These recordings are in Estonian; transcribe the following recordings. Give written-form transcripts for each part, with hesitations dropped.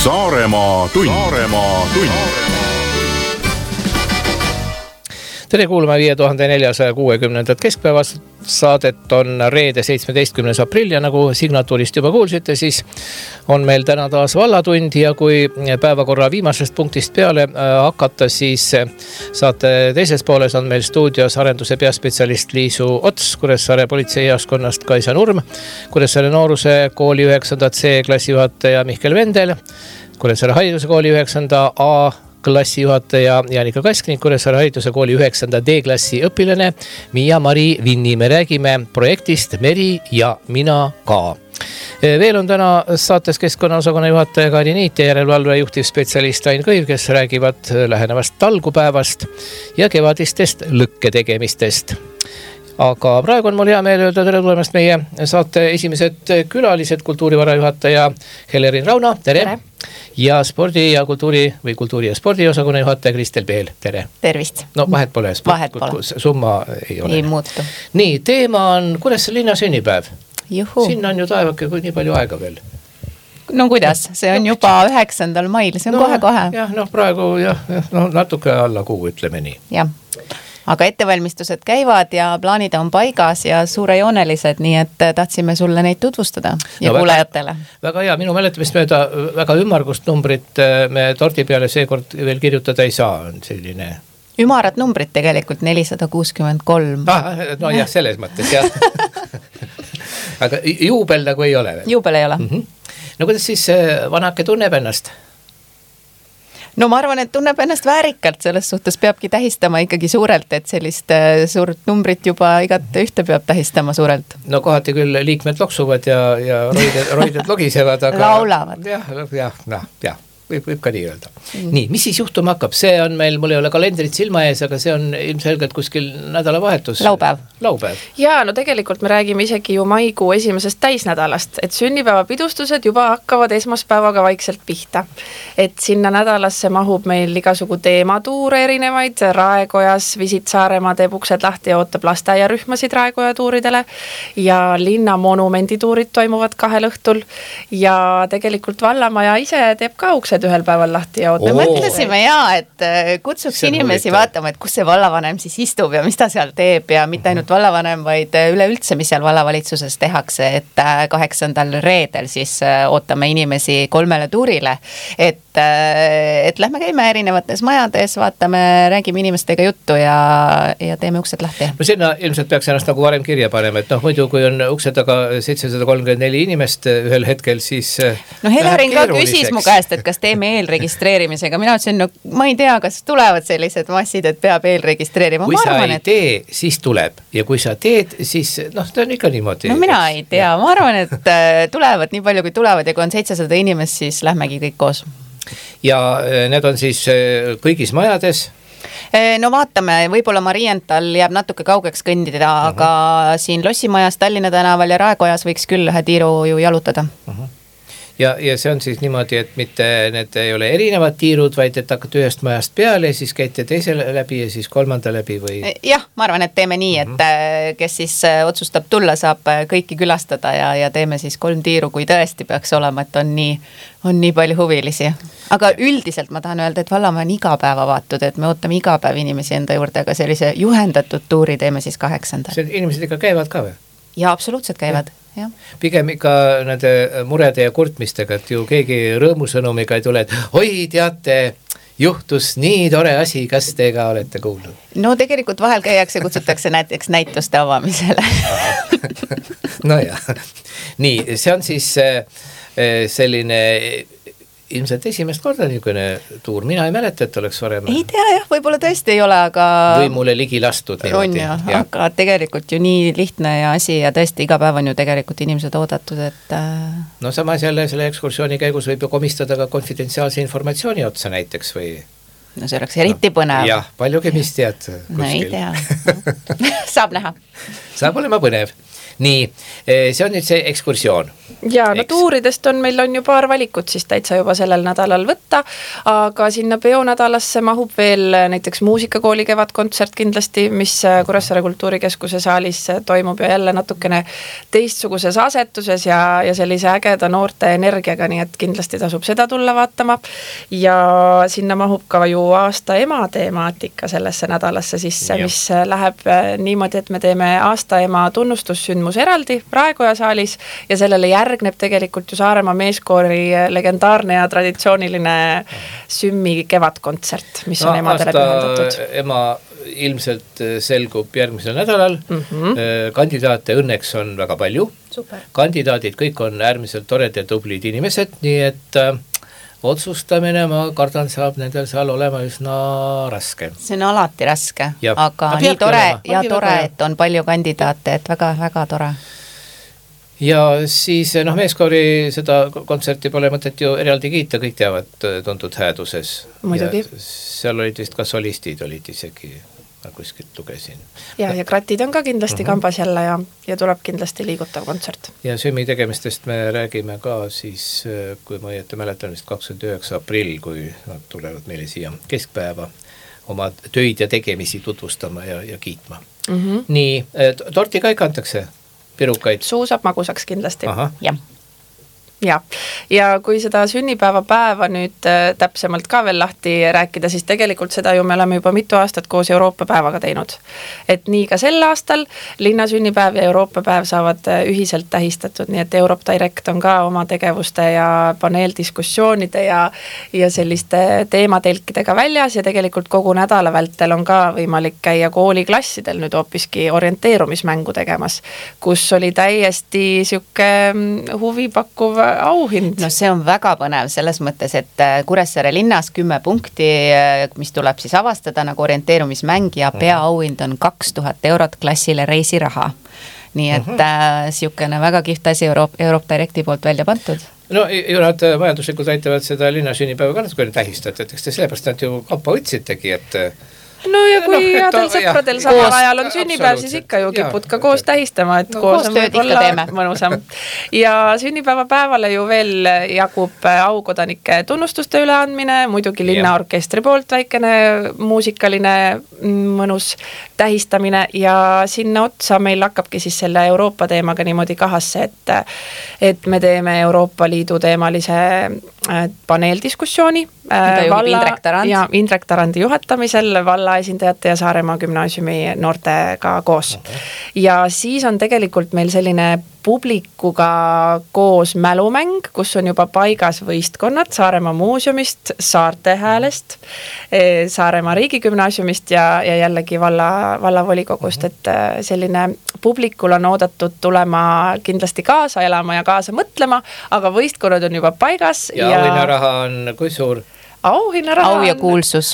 Saaremaa tund. Tere kuulma 5460. keskpäevast saadet on reede 17. aprill ja nagu signatuurist juba kuulsite, siis on meil täna taas vallatund ja kui päevakorra viimasest punktist peale hakata, siis saate teises pooles on meil stuudios arenduse peaspetsialist Liisu Ots, Kuressaare politseijaoskonnast Kaisa Nurm, Kuressaare nooruse kooli 9. C klassijuhataja Mihkel Vendel, Kuressaare hariduse kooli 9. A klassijuhataja Jaanika Kask ning Kuressaare hariduse kooli 9. D-klassi õpilane Miia-Mari Vinni. Me räägime projektist Meri ja mina ka. Veel on täna saates keskkonnaosakonna juhataja Kaari Niit ja järelevalve juhtivspetsialist Ain Kõiv, kes räägivad lähenevast talgupäevast ja kevadistest lõkketegemistest. Aga praegu on mul hea meel öelda tere tulemast meie saate esimesed külalised, kultuurivara juhataja Helerin Rauna, tere. Ja spordi ja kultuuri ja spordiosakonna juhataja Kristel Peel, tere. Tervist. No vahet pole, summa ei ole. Ei muutu. Nii, teema on Kuressaare linna sünnipäev. Juhu. Sinna on ju taevake nii palju aega veel. No kuidas, see on juba 9. mail, see on kohe-kohe. Jah, praegu natuke alla kuu, ütleme nii. Jah, aga ettevalmistused käivad ja plaanid on paigas ja suurejoonelised, nii et tahtsime sulle neid tutvustada ja kuulajatele. Väga hea, minu mäletamist mööda väga ümmargust numbrit me tordi peale seekord veel kirjutada ei saa, on selline... Ümarad numbrid tegelikult 463. No jah, selles mõttes, jah. Aga juubel nagu ei ole veel? Juubel ei ole. No kuidas siis vanake tunneb ennast? No ma arvan, et tunneb ennast väärikalt, selles suhtes peabki tähistama ikkagi suurelt, et sellist suurt numbrit juba igat ühte peab tähistama suurelt. No kohati küll liikmed loksuvad ja roided logisevad, aga... Laulavad. Jah, võib ka nii öelda. Nii, mis siis juhtuma hakkab? See on meil, mul ei ole kalendrit silma ees, aga see on ilmselgelt kuskil nädalavahetus. Laupäev. Ja no tegelikult me räägime isegi ju maikuu esimesest täisnädalast, et sünnipäevapidustused juba hakkavad esmaspäevaga vaikselt pihta. Et sinna nädalasse mahub meil igasugu teematuure erinevaid, Raekojas Visit Saaremaa teeb uksed lahti ja ootab lasteaiarühmasid Raekoja tuuridele ja linna monumendituurid toimuvad 2 õhtul ja tegelikult Vallamaja ise teeb ka uksed ühel päeval lahti ja me mõtlesime et kutsuks inimesi vaatama, et kus see vallavanem siis istub ja mis ta seal teeb ja mitte ainult vallavanem, vaid üleüldse, mis seal vallavalitsuses tehakse, et 8. reedel siis ootame inimesi 3 tuurile, et lähme käime erinevates majades, vaatame, räägime inimestega juttu ja teeme uksed lahti. No sinna ilmselt peaks ennast nagu varem kirja panema, et muidu kui on ukse taga 734 inimest ühel hetkel, siis... No Helerin ka küsis mu käest, et kas teeme eelregistreerimisega. Mina ütlesin, ma ei tea, kas tulevad sellised massid, et peab eelregistreerima. Kui sa ei tee, siis tuleb. Ja kui sa teed, siis ta on ikka niimoodi. No mina ei tea. Ma arvan, et tulevad nii palju, kui tulevad ja kui on 700 inimest, siis lähmegi kõik koos. Ja need on siis kõigis majades? No vaatame, võib-olla Mariental jääb natuke kaugeks kõndida, aga siin Lossimajas, Tallinna tänaval ja Raekojas võiks küll ühe tiiru ju jalutada. Ja see on siis niimoodi, et mitte need ei ole erinevad tiirud, vaid et hakkate ühest majast peale, siis käite teisele läbi ja siis 3. läbi või... Jah, ma arvan, et teeme nii, et kes siis otsustab tulla, saab kõiki külastada ja teeme siis 3 tiiru, kui tõesti peaks olema, et on nii palju huvilisi. Aga üldiselt ma tahan öelda, et Vallamaa on iga päeva vaatud, et me ootame iga päev inimesi enda juurde, aga sellise juhendatud tuuri teeme siis 8. Inimesed ikka käivad ka või? Ja absoluutselt käivad. Ja. Pigem ikka nende murede ja kurtmistega, et ju keegi rõõmusõnumiga ei tule, et oi, teate, juhtus nii tore asi, kas te ka olete kuulnud? No tegelikult vahel käiakse, kutsutakse näiteks näituste avamisele. No jah. Nii, see on siis selline... Ilmselt esimest korda niisugune tuur. Mina ei mäleta, et oleks varem... Ei tea, jah, võib-olla tõesti ei ole, aga... Või mulle ligi lastud. On ja, aga tegelikult ju nii lihtne ja asi ja tõesti iga päev on ju tegelikult inimesed oodatud, et... No samas jälle selle ekskursiooni käigus võib ju komistada ka konfidentsiaalse informatsiooni otsa näiteks või... No see oleks eriti põnev. Jah, palju kemist tead kuskil. No ei tea. Saab näha. Saab olema põnev. nii, see on nüüd see ekskursioon. Ja no tuuridest meil on ju paar valikut siis täitsa juba sellel nädalal võtta, aga sinna peonädalasse mahub veel näiteks muusikakooli kevadkontsert kindlasti, mis Kuressaare Kultuurikeskuse saalis toimub ja jälle natukene teistsuguses asetuses ja sellise ägeda noorte energiaga, nii et kindlasti tasub seda tulla vaatama. Ja sinna mahub ka ju aasta ema temaatika sellesse nädalasse sisse, mis läheb niimoodi, et me teeme aasta ema tunnustussündmus eraldi Raekoja saalis ja sellele järgneb tegelikult ju Saaremaa meeskoori legendaarne ja traditsiooniline Sümmi kevadkontsert, mis on emadele pühendatud. Ema ilmselt selgub järgmisel nädalal. Kandidaate õnneks on väga palju. Super. Kandidaadid kõik on äärmiselt tored ja tublid inimesed, nii et otsustamine, ma kardan, saab nendel seal olema üsna raske. See on alati raske, aga nii tore, et on palju kandidaate, et väga tore. Ja siis meeskoori seda kontserti pole mõtet ju eraldi kiita, kõik teavad tuntud hääduses. Muidugi. Seal olid vist ka solistid olid isegi, kuskilt lugesin. Ja kratid on ka kindlasti kambas jälle ja tuleb kindlasti liigutav kontsert. Ja Sümmi tegemistest me räägime ka siis, kui ma õieti mäletan vist 29. aprill, kui nad tulevad meile siia keskpäeva oma töid ja tegemisi tutvustama ja kiitma. Nii, torti ka ikka antakse? Pirukaid. Suu saab magusaks kindlasti. Jah. Ja kui seda sünnipäeva päeva nüüd täpsemalt ka veel lahti rääkida, siis tegelikult seda ju me oleme juba mitu aastat koos Euroopa päevaga teinud. Et nii ka sel aastal linna sünnipäev ja Euroopa päev saavad ühiselt tähistatud, nii et Europe Direct on ka oma tegevuste ja paneeldiskussioonide ja selliste teematelkidega väljas ja tegelikult kogu nädala vältel on ka võimalik käia kooliklassidel nüüd hoopiski orienteerumismängu tegemas, kus oli täiesti siuke huvipakkuv auhind. No see on väga põnev selles mõttes, et Kuressaare linnas 10 punkti, mis tuleb siis avastada nagu orienteerumismäng ja peaauhind on 2000 eurot klassile reisiraha. Nii et siukene väga kihvt asi Euroopa Directi poolt välja pantud. No ju nad majanduslikult aitavad seda linna sünnipäeva ka natuke tähistada, et eks te sellepärast nad ju kampa võtsitegi, et no ja kui headel sõpradel samal ajal on sünnipäev, siis ikka ju kipud ka koos tähistama, et koos on võib-olla mõnusam. Ja sünnipäeva päevale ju veel jagub aukodanike tunnustuste üleandmine, muidugi linnaorkestri poolt väikene muusikaline mõnus tähistamine ja sinna otsa meil hakkabki siis selle Euroopa teemaga niimoodi kahasse, et me teeme Euroopa Liidu teemalise paneeldiskussiooni Indrek Tarandi juhatamisel valla esindajate ja Saaremaa gümnaasiumi noortega koos. Ja siis on tegelikult meil selline publikuga koos mälumäng, kus on juba paigas võistkonnad Saaremaa muuseumist, Saarte Häälest, Saaremaa riigigümnaasiumist ja jällegi vallavolikogust, et selline publikul on oodatud tulema kindlasti kaasa elama ja kaasa mõtlema, aga võistkonnad on juba paigas. Ja auhinnaraha on kui suur? Au ja kuulsus.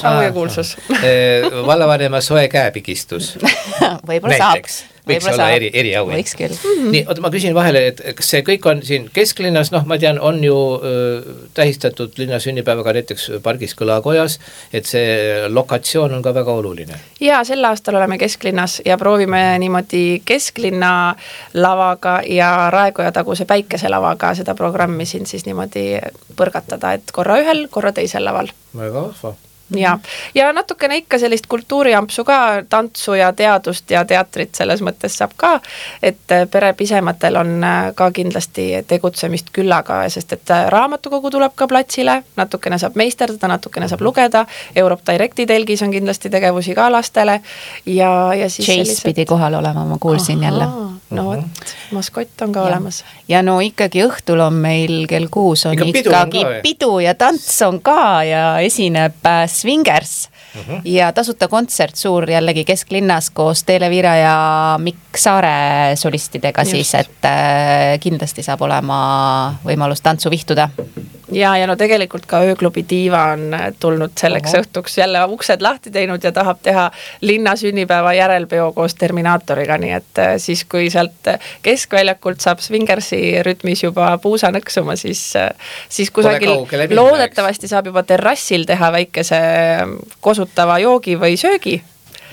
Vallavanema soe käepigistus. Võib-olla saaks. Võiks olla eriauhind. Võiks küll. Nii, ma küsin vahele, et kas see kõik on siin kesklinnas, ma tean, on ju tähistatud linna sünnipäevaga näiteks pargis Kõlakojas, et see lokatsioon on ka väga oluline. Ja sel aastal oleme kesklinnas ja proovime niimoodi kesklinna lavaga ja Raekoja taguse päikeselavaga seda programmi siin siis niimoodi põrgatada, et korra ühel, korra teisel laval. Väga vahva. Ja natukene ikka sellist kultuuriampsu ka, tantsu ja teadust ja teatrit selles mõttes saab ka, et pere pisematel on ka kindlasti tegutsemist küllaga, sest et raamatukogu tuleb ka platsile, natukene saab meisterdada, natukene saab lugeda, Euroopa Directi telgis on kindlasti tegevusi ka lastele ja siis Chase pidi kohal olema, ma kuulsin jälle. No võt, maskott on ka olemas. Ja no ikkagi õhtul on meil kell 6 on ikkagi pidu ja tants on ka ja esineb Swingers ja tasuta kontsert suur jällegi kesklinnas koos Televira ja Mikk Saare solistidega siis, et kindlasti saab olema võimalus tantsu vihtuda. Ja no tegelikult ka ööklubi Diiva on tulnud selleks õhtuks jälle uksed lahti teinud ja tahab teha linna sünnipäeva järelpeo koos Terminaatoriga, nii et siis kui sealt keskväljakult saab Swingersi rütmis juba puusa nõksuma, siis kusagil loodetavasti saab juba terrassil teha väikese kosutava joogi või söögi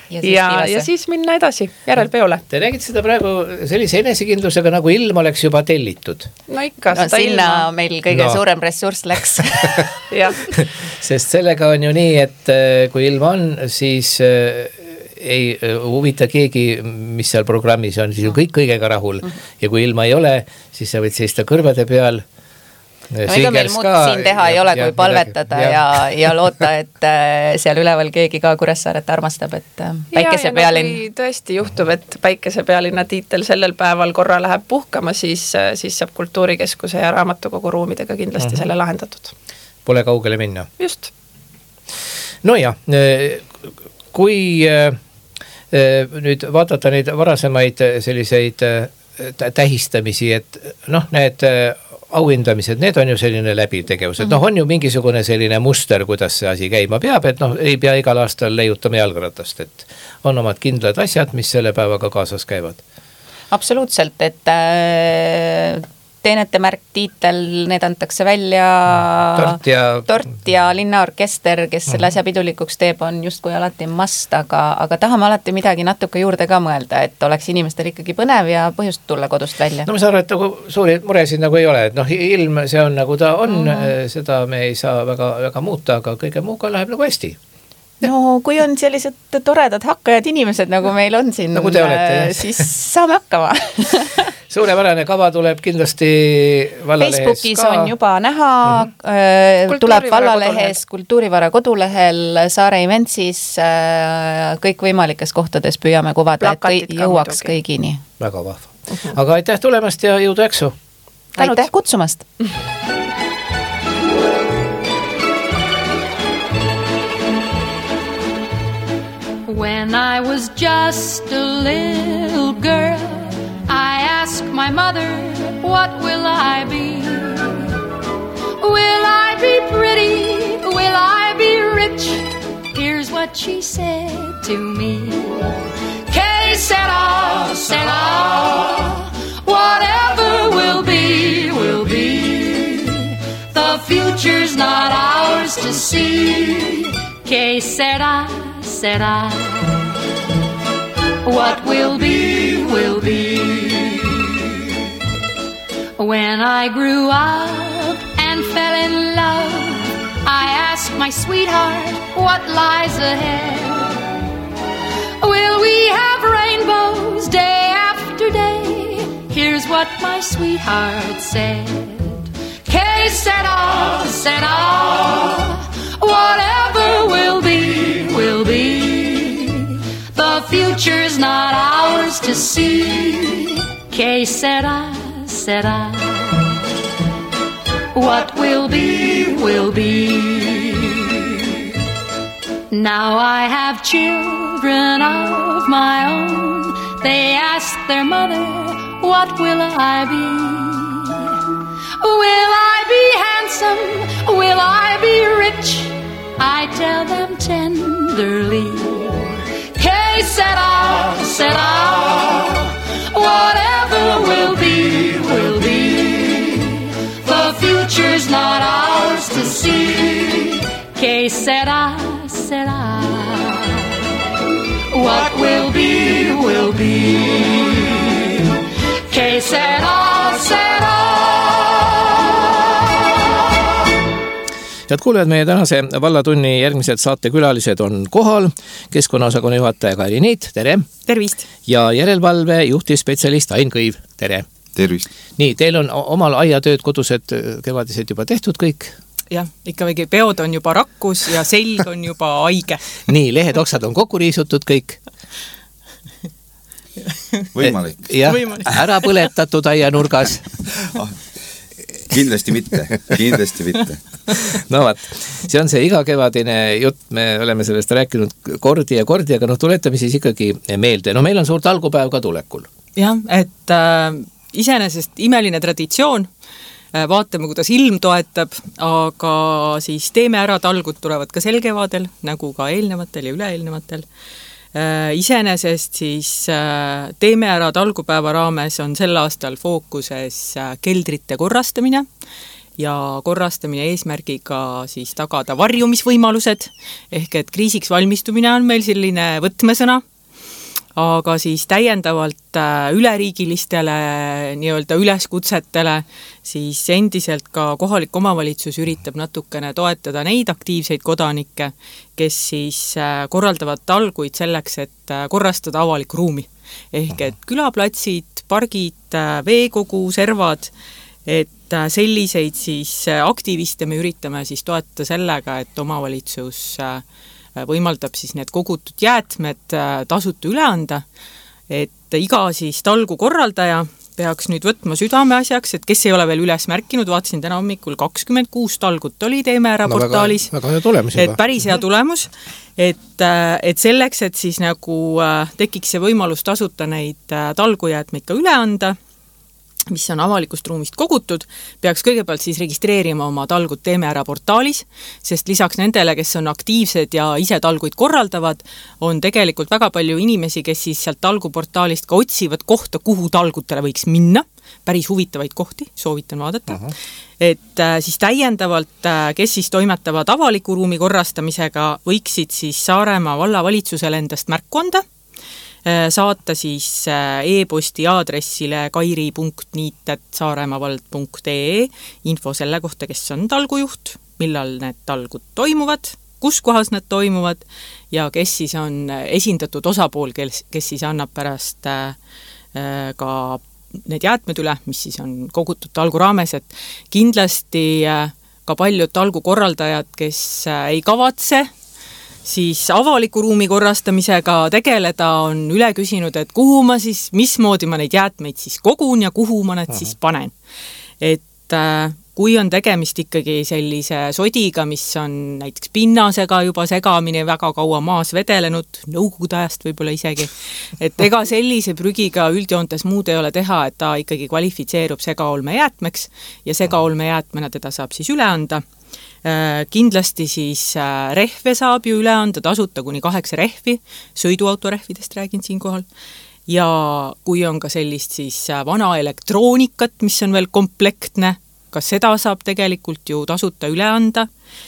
ja siis minna edasi järelpeole. Te räägite seda praegu sellise enesekindlusega, nagu ilm oleks juba tellitud. No ikka, seda sinna ilma. Meil kõige suurem ressurss läks. Sest sellega on ju nii, et kui ilm on, siis ei huvita keegi, mis seal programmis on, siis on kõik kõigega rahul. Ja kui ilma ei ole, siis sa võid seista kõrvade peal. No ega meil muud siin teha ei ole, kui palvetada ja loota, et seal üleval keegi ka Kuressaaret armastab, et päikesepealinn. Kui tõesti juhtub, et päikesepealinna tiitel sellel päeval korra läheb puhkama, siis saab kultuurikeskuse ja raamatukogu ruumidega kindlasti selle lahendatud. Pole kaugele minna. Just. No ja, kui nüüd vaadata neid varasemaid selliseid tähistamisi, et need auhindamised, need on ju selline läbitegevus, et on ju mingisugune selline muster, kuidas see asi käima peab, et ei pea igal aastal leiutama jalgratast, et on omad kindlad asjad, mis selle päevaga kaasas käivad. Absoluutselt, et teenete märk, tiitel, need antakse välja, tort ja linnaorkester, kes selle asja pidulikuks teeb, on justkui alati must, aga tahame alati midagi natuke juurde ka mõelda, et oleks inimestel ikkagi põnev ja põhjust tulla kodust välja. No ma saan aru, et nagu suuri muresid nagu ei ole, et ilm, see on nagu ta on, seda me ei saa väga, väga muuta, aga kõige muuga läheb nagu hästi. No kui on sellised toredad hakkajad inimesed, nagu meil on siin, nagu te olete, siis saame hakkama. Suurepärane kava tuleb kindlasti vallalehes Facebookis ka. On juba näha, tuleb vallalehes, Kultuurivara kodulehel, Saare Eventsis, kõik võimalikes kohtades püüame kuvada, et jõuaks kõigini. Väga vahva. Aga aitäh tulemast ja jõudu äksu. Aitäh kutsumast. When I was just a little girl, I asked my mother, what will I be? Will I be pretty? Will I be rich? Here's what she said to me. Que sera, sera, whatever will be, will be. The future's not ours to see. Que sera, sera, what will be, will be. When I grew up and fell in love, I asked my sweetheart, what lies ahead? Will we have rainbows day after day? Here's what my sweetheart said. Que sera, sera, whatever will be, will be. The future's not ours to see. Que sera, sera, what will be, will be. Now I have children of my own. They ask their mother, what will I be? Will I be handsome? Will I be rich? I tell them tenderly. Que sera, sera, whatever will be, will be. The future's not ours to see. Que sera, sera, what will be, will be. Que sera, sera. Head kuulajad, meie tänase vallatunni järgmised saatekülalised on kohal. Keskkonnaosakonna juhataja Kairi Niit, tere! Tervist! Ja järelevalve juhtivspetsialist Ain Kõiv, tere! Tervist! Nii, teil on omal aiatööd kodused kevadised juba tehtud kõik? Jah, ikka vägi peod on juba rakkus ja selg on juba haige. Nii, lehed oksad on kokku riisutud kõik? Võimalik. Jah, ära põletatud aianurgas. Kindlasti mitte, kindlasti mitte. No vaat, see on see igakevadine jutt, me oleme sellest rääkinud kordi, aga tuletame siis ikkagi meelde. No meil on suur talgupäev ka tulekul. Jah, et iseenesest imeline traditsioon, vaatame, kuidas ilm toetab, aga siis teeme ära talgud tulevad ka sel kevadel, nagu ka eelnevatel ja üleeelnevatel. Iseenesest siis teeme ära talgupäeva raames on sel aastal fookuses keldrite korrastamine ja korrastamine eesmärgiga siis tagada varjumisvõimalused, ehk et kriisiks valmistumine on meil selline võtmesõna, aga siis täiendavalt üleriigilistele nii-öelda üleskutsetele siis endiselt ka kohalik omavalitsus üritab natukene toetada neid aktiivseid kodanikke, kes siis korraldavad talguid selleks, et korrastada avalikku ruumi. Ehk et külaplatsid, pargid, veekogu, servad, et selliseid siis aktiviste me üritame siis toetada sellega, et omavalitsus võimaldab siis need kogutud jäätmed tasuta üle anda, et iga siis talgu korraldaja peaks nüüd võtma südameasjaks, et kes ei ole veel üles märkinud, vaatasin täna hommikul 26 talgut oli Teeme ära portaalis, väga hea tulemus juba. Et päris hea tulemus, et selleks, et siis nagu tekiks see võimalus tasuta neid talgujäätmeid ka üle anda, mis on avalikust ruumist kogutud, peaks kõigepealt siis registreerima oma talgud Teeme ära portaalis, sest lisaks nendele, kes on aktiivsed ja ise talguid korraldavad, on tegelikult väga palju inimesi, kes siis sealt talguportaalist ka otsivad kohta, kuhu talgutele võiks minna, päris huvitavaid kohti, soovitan vaadata. Et siis täiendavalt, kes siis toimetavad avaliku ruumi korrastamisega, võiksid siis Saaremaa vallavalitsusele endast märku anda, saata siis e-posti aadressile kairi.niit@saaremavald.ee info selle kohta, kes on talgujuht, millal need talgud toimuvad, kus kohas need toimuvad ja kes siis on esindatud osapool, kes siis annab pärast ka need jäätmed üle, mis siis on kogutud talgu raames, et kindlasti ka paljud talgukorraldajad, kes ei kavatse siis avaliku ruumi korrastamisega tegeleda, on üle küsinud, et kuhu ma siis, mismoodi ma neid jäätmeid siis kogun ja kuhu ma need siis panen. Et kui on tegemist ikkagi sellise sodiga, mis on näiteks pinnasega juba segamine väga kaua maas vedelenud, nõukogude ajast võib-olla isegi, et ega sellise prügiga üldjoontes muud ei ole teha, et ta ikkagi kvalifitseerub segaolmejäätmeks ja segaolmejäätmena teda saab siis üle anda. Kindlasti siis rehve saab ju üle anda tasuta kuni 8 rehvi, sõiduautorehvidest räägin siinkohal, ja kui on ka sellist siis vana elektroonikat, mis on veel komplektne, ka seda saab tegelikult ju tasuta üle anda,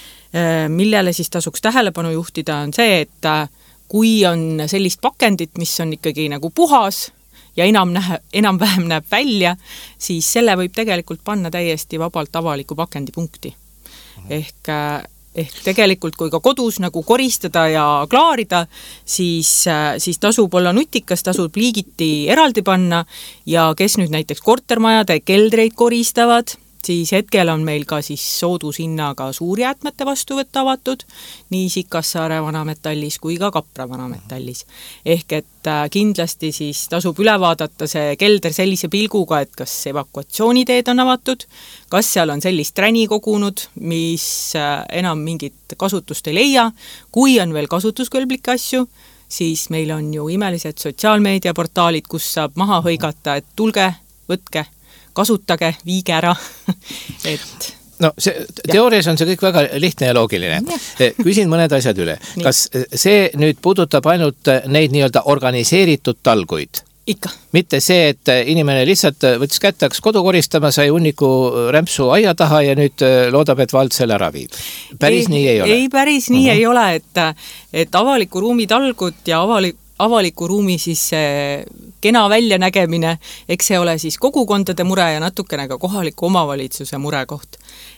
millele siis tasuks tähelepanu juhtida on see, et kui on sellist pakendit, mis on ikkagi nagu puhas ja enam-vähem näeb välja, siis selle võib tegelikult panna täiesti vabalt avaliku pakendipunkti. Ehk tegelikult, kui ka kodus nagu koristada ja klaarida, siis tasub olla nutikas, tasub liigiti eraldi panna ja kes nüüd näiteks kortermajade keldreid koristavad, siis hetkel on meil ka siis soodushinnaga suurjäätmete vastuvõtt avatud, nii Sikassaare Vanametallis kui ka Kapra Vanametallis. Ehk et kindlasti siis tasub üle vaadata see kelder sellise pilguga, et kas evakuatsiooniteed on avatud, kas seal on sellist träni kogunud, mis enam mingit kasutust ei leia, kui on veel kasutuskõlblikke asju, siis meil on ju imelised sotsiaalmeediaportaalid, kus saab maha hõigata, et tulge, võtke, kasutage, viige ära, et... No teoorias on see kõik väga lihtne ja loogiline. Küsin mõned asjad üle. Kas see nüüd puudutab ainult neid nii-öelda organiseeritud talguid? Ikka. Mitte see, et inimene lihtsalt võttis kätte, hakkas kodu koristama, sai hunniku rämpsu aia taha ja nüüd loodab, et vald selle ära viib. Päris nii ei ole? Ei, päris nii ei ole, et avaliku ruumi talgud ja avaliku ruumi siis kena väljanägemine, eks see ole siis kogukondade mure ja natukene ka kohaliku omavalitsuse murekoht.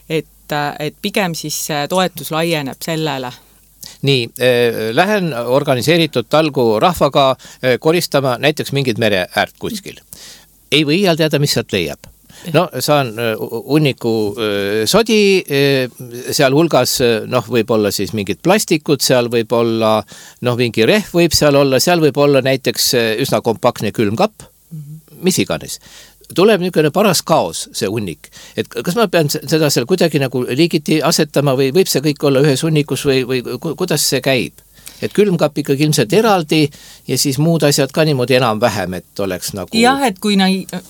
Et pigem siis toetus laieneb sellele. Nii, lähen organiseeritud talgu rahvaga koristama näiteks mingid mere äärt kuskil. Ei või iial teada, mis sealt leiab. No, saan hunniku sodi, seal hulgas võib olla siis mingid plastikud, seal võib olla mingi rehv võib seal võib olla näiteks üsna kompaktne külmkapp, mis iganes. Tuleb niisugune paras kaos see hunnik, et kas ma pean seda seal kuidagi nagu liigiti asetama või võib see kõik olla ühes hunnikus või kuidas see käib? Et külmkapp ikkagi ilmselt eraldi ja siis muud asjad ka niimoodi enam-vähem, et oleks nagu... Jah, et kui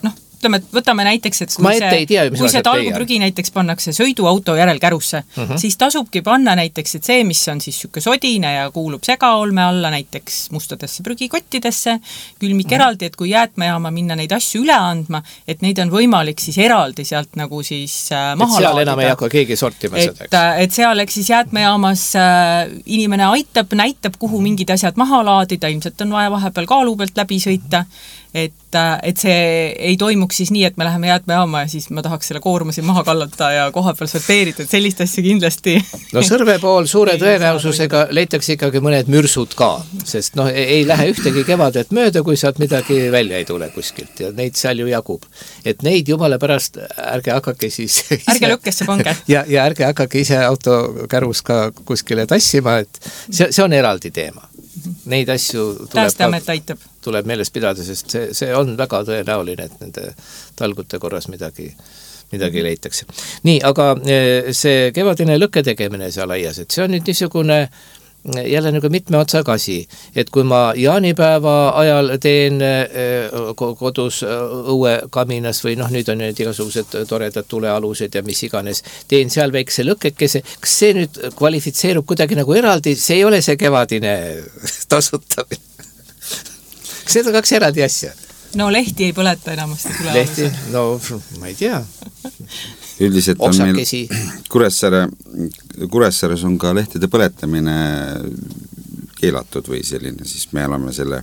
ütleme, et võtame näiteks, et kui see talguprügi näiteks pannakse sõiduauto järel kärusse, siis tasubki panna näiteks, et see, mis on siis süke sodine ja kuulub segaolme alla näiteks mustadesse prügikottidesse, külmik eraldi, et kui jäätmejaama minna neid asju üle andma, et neid on võimalik siis eraldi sealt nagu siis maha laadida. Seal enam ei hakka keegi sortima seda. Et seal eks siis jäätmejaamas inimene aitab, näitab, kuhu mingid asjad maha laadida, ilmselt on vaja vahepeal kaalu pealt läbi sõita, et see ei toimuks siis nii, et me läheme jäätmejaama ja siis ma tahaks selle koorma siin maha kallata ja koha peal sorteerida, et sellist asja kindlasti. No Sõrve pool suure tõenäosusega leitakse ikkagi mõned mürsud ka, sest ei lähe ühtegi kevadet mööda, kui sealt midagi välja ei tule kuskilt ja neid seal ju jagub. Et neid jumala pärast ärge hakake siis ärge lõkkesse pange. Ja ärge hakake ise autokärus ka kuskile tassima, et see on eraldi teema. Neid asju tuleb meeles pidada, sest see on väga tõenäoline, et nende talgute korras midagi leitakse. Nii, aga see kevadine lõkke tegemine seal aias, et see on nüüd niisugune jälle nagu mitme otsaga asi, et kui ma jaanipäeva ajal teen kodus õuekaminas või nüüd on need igasugused toredad tulealused ja mis iganes, teen seal väikse lõkkekese, kas see nüüd kvalifitseerub kuidagi nagu eraldi, see ei ole see kevadine tasutamine. Kas need on kaks eraldi asja? No lehti ei põleta enamasti tulealusel. Lehti? No ma ei tea. Üldiselt on meil Kuressaares on ka lehtede põletamine keelatud või selline, siis me oleme selle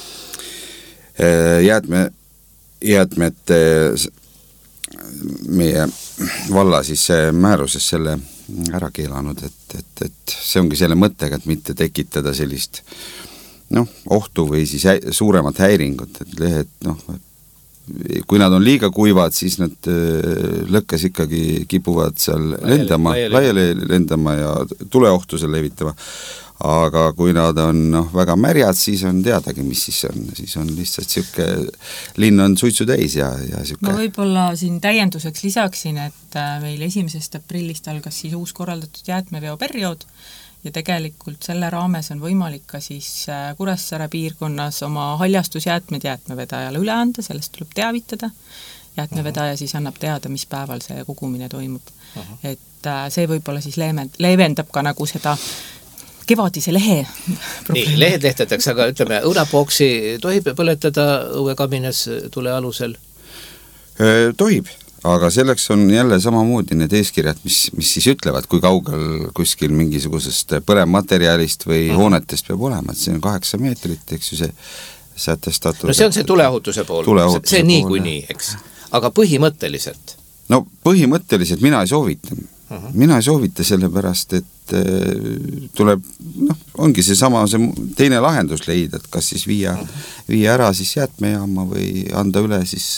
jäätmete meie valla siis määruses selle ära keelanud, et see ongi selle mõttega, et mitte tekitada sellist ohtu või siis suuremat häiringut, et lehed kui nad on liiga kuivad, siis nad lõkkes ikkagi kipuvad seal laiali lendama ja tuleohtu seal levitama. Aga kui nad on väga märjad, siis on teadagi, mis siis on lihtsalt siuke, linn on suitsu täis ja siuke. Ma võib-olla siin täienduseks lisaksin, et meil 1. aprillist algas siis uus korraldatud jäätmeveoperiood ja tegelikult selle raames on võimalik ka siis Kuressaare piirkonnas oma haljastusjäätmed jäätmevedajale üle anda, sellest tuleb teavitada. Jäätmevedaja siis annab teada, mis päeval see kogumine toimub. Et see võib-olla siis leevendab ka nagu seda kevadise lehe probleemi. Nii, lehed lehtetakse, aga ütleme, õunapooksi tohib põletada õuekaminas tule alusel? Tohib. Aga selleks on jälle samamoodi need eeskirjad, mis siis ütlevad, kui kaugel kuskil mingisugusest põlematerjalist või hoonetest peab olema, et see on 8 meetrit, eks ju see sätestatud. No see on see tuleohutuse pool, see nii kui nii, eks. Aga põhimõtteliselt? No põhimõtteliselt mina ei soovita. Mina ei soovita sellepärast, et tuleb, ongi see teine lahendus leida, et kas siis viia ära siis jäätmejaama või anda üle siis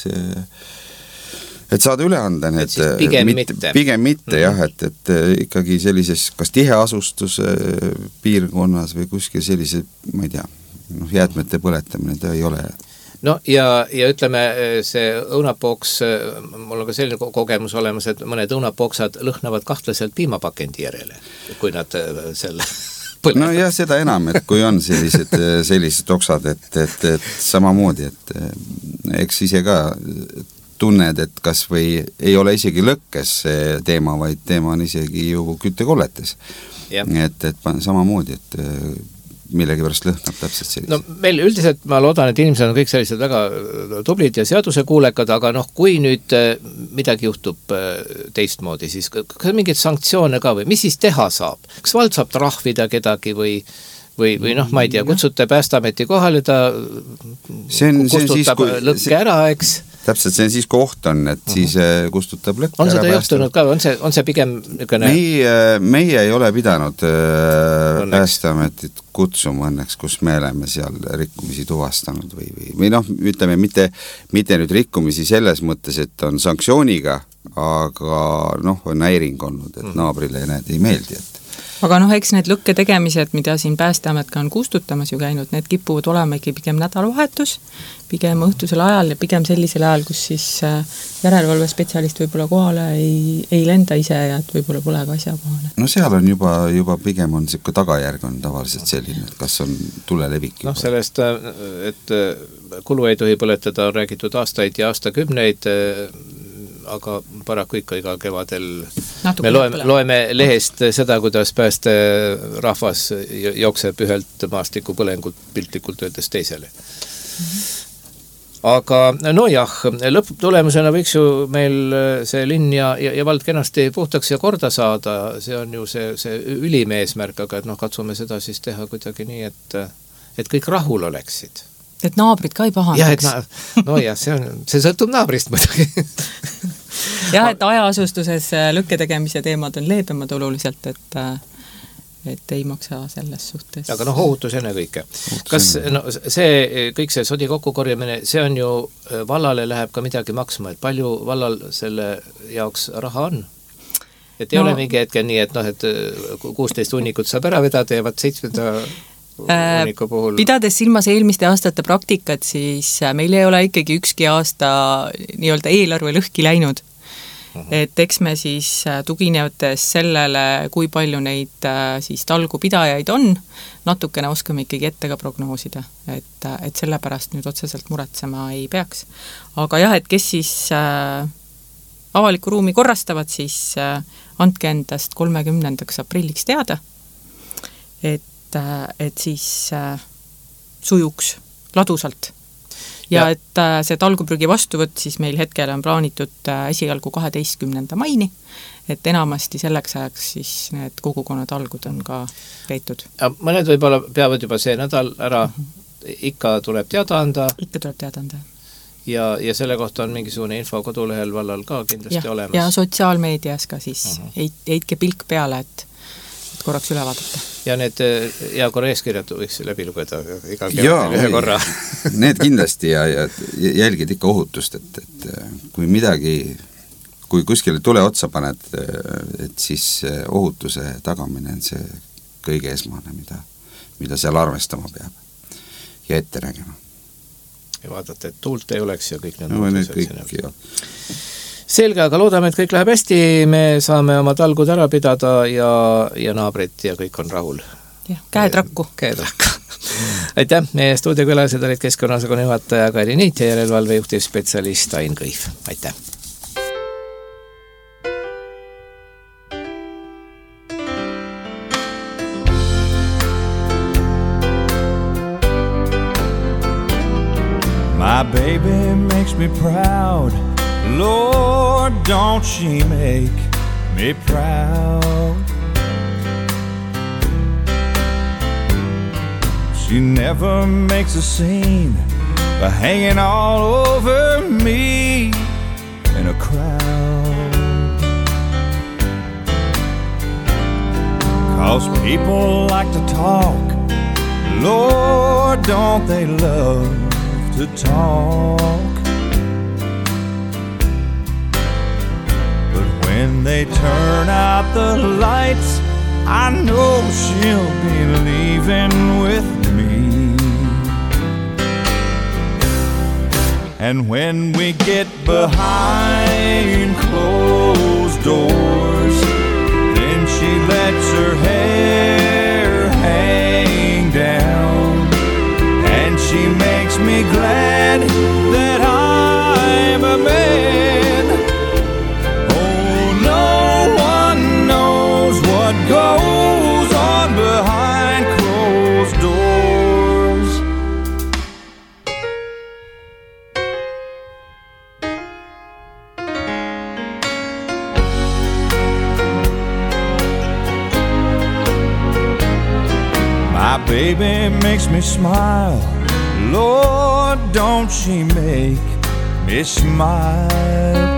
et saada üle anda need, pigem mitte jah, et ikkagi sellises kas tiheasustuse piirkonnas või kuskil sellise, ma ei tea, jäätmete põletamine ta ei ole. No ja ütleme, see õunapooks, mul on ka selline kogemus olemas, et mõned õunapooksad lõhnavad kahtlaselt piimapakendi järele, kui nad selle põletavad. No jah, seda enam, et kui on sellised oksad, et samamoodi, et eks ise ka tunned, et kas või ei ole isegi lõkkes see teema, vaid teema on isegi ju küttekolletes. Et samamoodi, et millegi pärast lõhnab täpselt sellist. No meil üldiselt ma loodan, et inimesed on kõik sellised väga tublid ja seadusekuulekad, aga noh, kui nüüd midagi juhtub teistmoodi, siis kas mingid sanktsioone ka või mis siis teha saab? Kas vald saab trahvida kedagi või noh, ma ei tea, kutsute Päästeameti kohale, ta kustutab lõkke ära, eks? Täpselt, see on siis, kui oht on, et siis kustutab lõkke ära. On seda juhtunud ka, on see pigem meie ei ole pidanud Päästeametit kutsuma õnneks, kus me oleme seal rikkumisi tuvastanud või noh, ütleme, mitte nüüd rikkumisi selles mõttes, et on sanktsiooniga, aga noh, on häiring olnud, et naabrile ei meeldi, et aga noh, eks need lõkke tegemised, mida siin Päästeamet ka on kustutamas ju käinud, need kipuvad olema ikka pigem nädalavahetus, pigem õhtusel ajal ja pigem sellisel ajal, kus siis järelevalvespetsialist võib-olla kohale ei lenda ise ja et võib-olla pole ka asjakohane. No seal on juba pigem on siuke tagajärg on tavaliselt selline, et kas on tulelevik. Noh, sellest, et kulu ei tohi põletada, on räägitud aastaid ja aastakümneid, aga paraku ikka iga kevadel me loeme lehest seda, kuidas päästerahvas jookseb ühelt maastikupõlengult piltlikult öeldes teisele. Aga nojah, lõpptulemusena võiks ju meil see linn ja vald kenasti puhtaks ja korda saada, see on ju see ülim eesmärk, aga et katsume seda siis teha kuidagi nii, et kõik rahul oleksid. Et naabrid ka ei pahandaks. See sõltub naabrist muidugi. Jah, et ajaasustuses lükke tegemise teemad on leebemad oluliselt, et ei maksa selles suhtes. Aga ohutus enne kõike. Kas see kõik see sodi kokkukorjamine, see on ju vallale läheb ka midagi maksma, et palju vallal selle jaoks raha on? Et ei ole mingi hetke nii, et 16 hunnikut saab ära vedada ja 7 hunniku puhul. Pidades silmas eelmiste aastate praktikat, siis meil ei ole ikkagi ükski aasta nii-öelda eelarve lõhki läinud. Et eks me siis tuginevates sellele, kui palju neid siis talgupidajaid on, natukene oskame ikkagi ette ka prognoosida, et sellepärast nüüd otseselt muretsema ei peaks. Aga jah, et kes siis avaliku ruumi korrastavad, siis andke endast 30. aprilliks teada, et siis sujuks ladusalt. Ja et see talguprügi vastuvõtt siis meil hetkel on plaanitud esialgu 12. maini, et enamasti selleks ajaks siis need kogukonna talgud on ka peetud. Mõned võib-olla peavad juba see nädal ära, ikka tuleb teada anda. Ikka tuleb teada anda. Ja selle kohta on mingisugune info kodulehel vallal ka kindlasti olemas. Ja sotsiaalmeedias ka siis heitke pilk peale, et korraks üle vaadata. Ja need eeskirjad võiks läbi lugeda iga ühe korra. Need kindlasti ja jälgid ikka ohutust, et kui kuskile tule otsa paned, et siis ohutuse tagamine on see kõige esmane, mida seal arvestama peab ja ette nägema. Ja vaadata, et tuult ei oleks ja kõik Selge, aga loodame, et kõik läheb hästi, me saame oma talgud ära pidada ja naabrid ja kõik on rahul. Käed rakku. Aitäh, meie stuudiokülased olid Keskkonnaosakonna juhataja Kairi Niit ja järelevalve juhtivspetsialist Ain Kõiv. Aitäh! My baby makes me proud. Lord, don't she make me proud. She never makes a scene by hanging all over me in a crowd. 'Cause people like to talk. Lord, don't they love to talk. When they turn out the lights, I know she'll be leaving with me. And when we get behind closed doors, then she lets her hair hang down, and she makes me glad that I'm a man. What goes on behind closed doors. My baby makes me smile. Lord, don't she make me smile.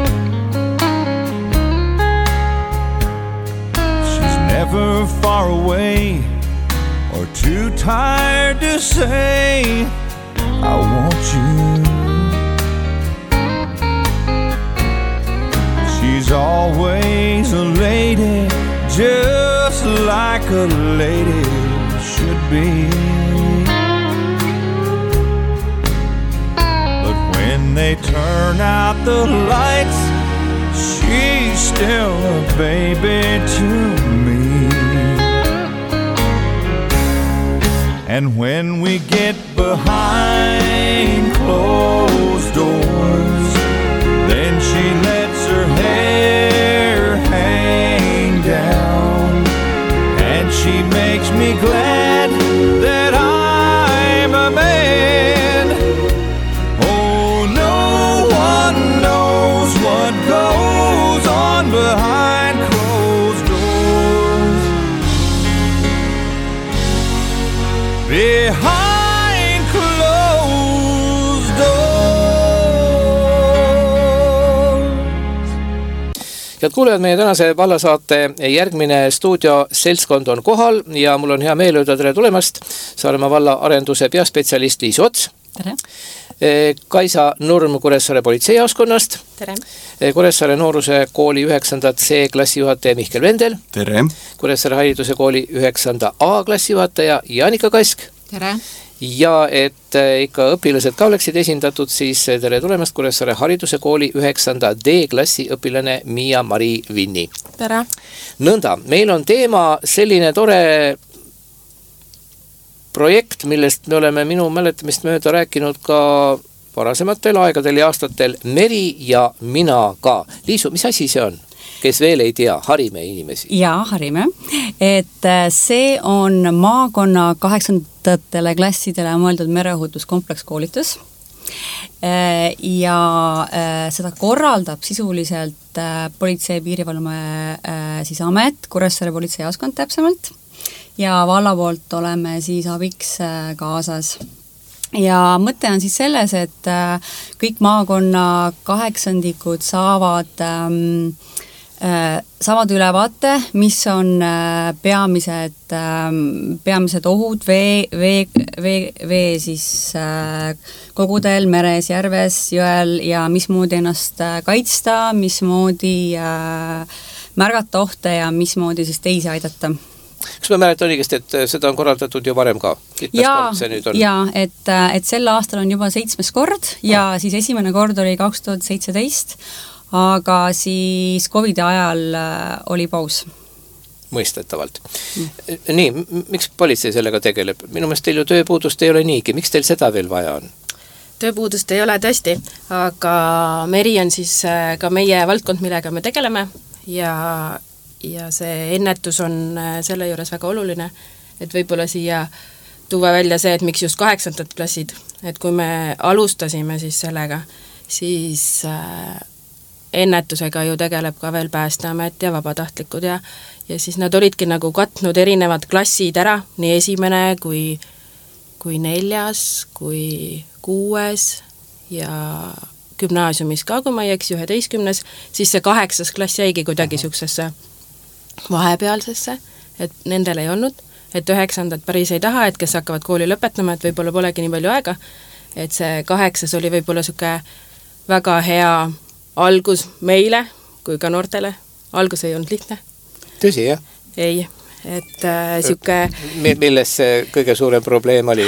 Never far away or too tired to say I want you. She's always a lady, just like a lady should be. But when they turn out the lights, she's still a baby to me. And when we get behind closed doors, then she lets her hair hang down, and she makes me glad that I'm a man. Oh, no one knows what goes on behind closed doors. Behind closed doors. Head kuulejad, meie tänase vallasaate järgmine stuudioseltskond on kohal ja mul on hea meel öelda tere tulemast Saaremaa valla arenduse peaspetsialist Liis Ots. Tere. Kaisa Nurm Kuressaare politseijaoskonnast. Tere. Kuressaare nooruse kooli 9. C klassijuhataja Mihkel Vendel. tere! Kuressaare hariduse kooli 9. A klassijuhataja Jaanika Kask. Tere. Ja et ikka õpilased ka oleksid esindatud, siis tere tulemast Kuressaare hariduse kooli 9. D klassi õpilane Miia-Mari Vinni. Tere. Nõnda, meil on teema selline tore projekt, millest me oleme minu mäletamist mööda rääkinud ka varasematel aegadel ja aastatel, Meri ja mina ka. Liisu, mis asi see on? Kes veel ei tea, harime inimesi. Jaa, harime. Et see on maakonna 8. klassidele mõeldud mereohutuskomplekskoolitus. Ja seda korraldab sisuliselt politsei- ja piirivalve siis amet, Kuressaare politseijaoskond täpsemalt. Ja valla poolt oleme siis abiks kaasas. Ja mõte on siis selles, et kõik maakonna 8-ndikud saavad ülevaate, mis on peamised ohud vee siis kogudel, meres, järves, jõel ja mismoodi ennast kaitsta, mismoodi märgata ohte ja mismoodi siis teisi aidata. Kas ma mäletan õigesti, et seda on korraldatud ju varem ka? Jaa, et sel aastal on juba 7. kord ja siis esimene kord oli 2017, aga siis COVID ajal oli paus. Mõistetavalt. Nii, miks politsei sellega tegeleb? Minu meelest teil ju tööpuudust ei ole niigi. Miks teil seda veel vaja on? Tööpuudust ei ole tõesti, aga Meri on siis ka meie valdkond, millega me tegeleme ja see ennetus on selle juures väga oluline, et võib-olla siia tuua välja see, et miks just 8. klassid, et kui me alustasime siis sellega, siis ennetusega ju tegeleb ka veel Päästeamet ja vabatahtlikud ja siis nad olidki nagu katnud erinevad klassid ära, nii 1. kui 4. kui 6. ja gümnaasiumis ka, kui ma ei eksi, 11. siis see 8. klass jäigi kuidagi siuksesse vahepealsesse, et nendel ei olnud, et 9. päris ei taha, et kes hakkavad kooli lõpetama, et võib-olla polegi nii palju aega, et see 8. oli võib-olla siuke väga hea algus meile kui ka noortele. Algus ei olnud lihtne. Tõsi, jah? Ei, et siuke... Milles see kõige suurem probleem oli?